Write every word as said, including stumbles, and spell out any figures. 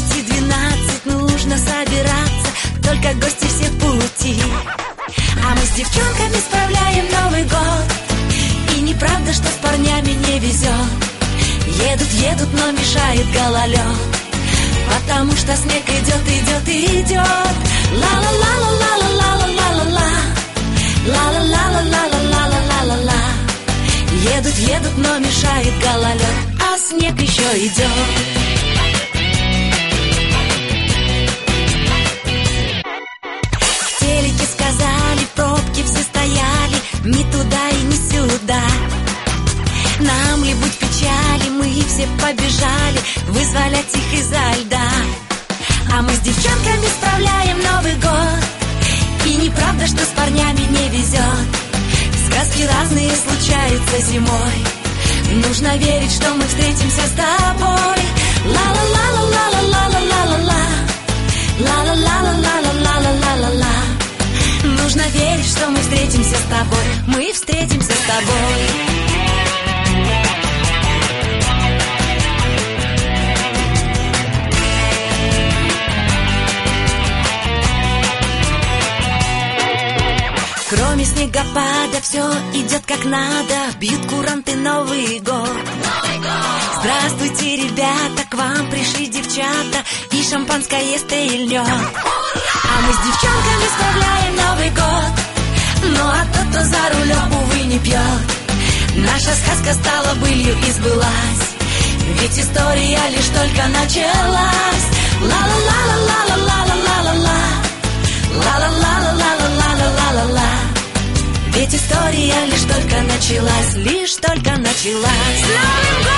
десять и двенадцать нужно собираться, только гости все в пути. А мы с девчонками справляем Новый год. И неправда, что с парнями не везет. Едут, едут, но мешает гололед. Потому что снег идет, идет, идет. Ла-ла-ла-ла-ла-ла-ла-ла-ла-ла. Ла-ла-ла-ла-ла-ла-ла-ла-ла. Едут, едут, но мешает гололед. А снег еще идет. В телеке сказали, пробки все стояли, ни туда и ни сюда. Нам ли быть печали, мы все побежали вызволять их изо льда. А мы с девчонками справляем Новый год. И неправда, что с парнями не везет. Сказки разные случаются зимой. Нужно верить, что мы встретимся с тобой. Ла-ла-ла-ла-ла-ла-ла-ла-ла-ла. Ла-ла-ла-ла-ла-ла-ла-ла-ла. Нужно верить, что мы встретимся с тобой. Мы встретимся с тобой. Кроме снегопада все идет как надо. Бьют куранты Новый год. Новый год. Здравствуйте, ребята, к вам пришли девчата. И шампанское стрельнет. А мы с девчонками справляем Новый год. Ну а тот, кто за рулем, увы, не пьет. Наша сказка стала былью и сбылась. Ведь история лишь только началась. Ла-ла-ла-ла-ла-ла-ла-ла-ла-ла. Ла-ла-ла-ла-ла-ла-ла-ла-ла. Ведь история лишь только началась, лишь только началась.